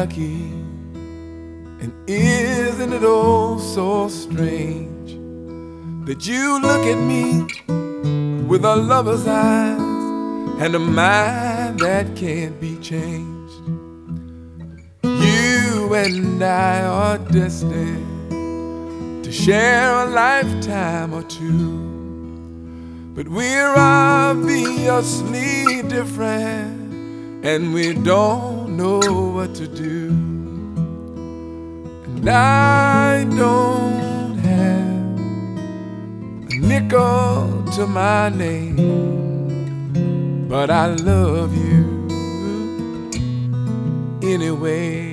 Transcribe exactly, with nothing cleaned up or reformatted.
lucky, and isn't it all so strange that you look at me with a lover's eyes and a mind that can't be changed. You and I are destined to share a lifetime or two, but we're obviously different, and we don't know what to do. And I don't have a nickel to my name, but I love you anyway.